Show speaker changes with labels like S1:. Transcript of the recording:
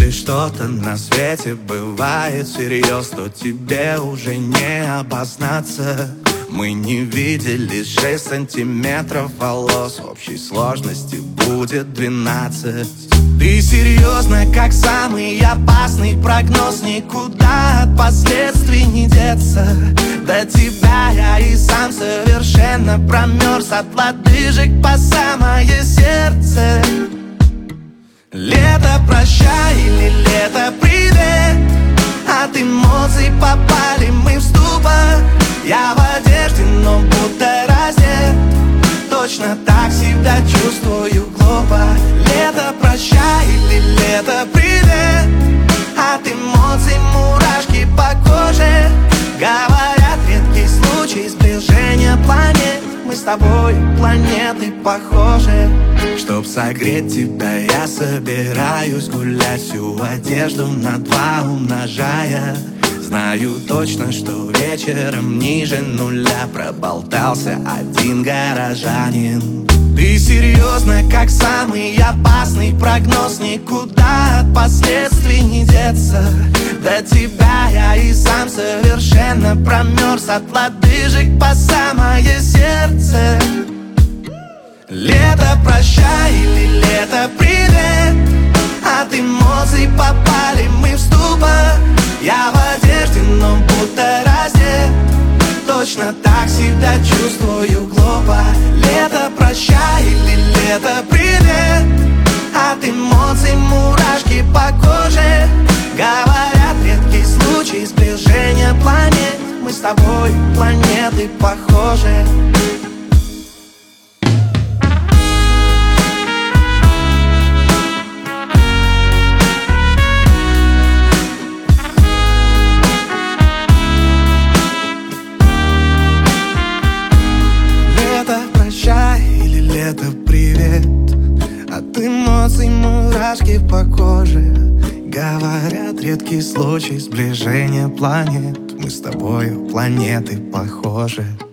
S1: Если что-то на свете бывает всерьез, то тебе уже не обознаться. Мы не видели 6 сантиметров волос, в общей сложности будет 12. Ты серьезно, как самый опасный прогноз, никуда от последствий не деться. До тебя я и сам совершенно промерз, от лодыжек по самое сердце. Лето прощай или лето привет, от эмоций попали мы в ступор. Я в одежде, но будто раздет, точно так себя чувствую глупо. Лето прощай или лето привет, от эмоций мурашки по коже. Говорят, редкий случай сближения планет, мы с тобой планеты похожи. Чтоб согреть тебя, я собираюсь гулять, всю одежду на 2 умножая. Знаю точно, что вечером ниже нуля проболтался один горожанин. Ты серьезно, как самый опасный прогноз, никуда от последствий не деться. До тебя я и сам совершенно промерз, от лодыжек по самое сердце. Лето прощай или лето привет, от эмоций попали мы в ступор. Я в одежде, но будто раздет, точно так себя чувствую глупо. Лето прощай или лето привет, от эмоций мурашки по коже. Говорят, редкий случай сближения планет, мы с тобой планеты похожи. Лето привет, от эмоций мурашки по коже. Говорят, редкий случай сближения планет, мы с тобою планеты похожи.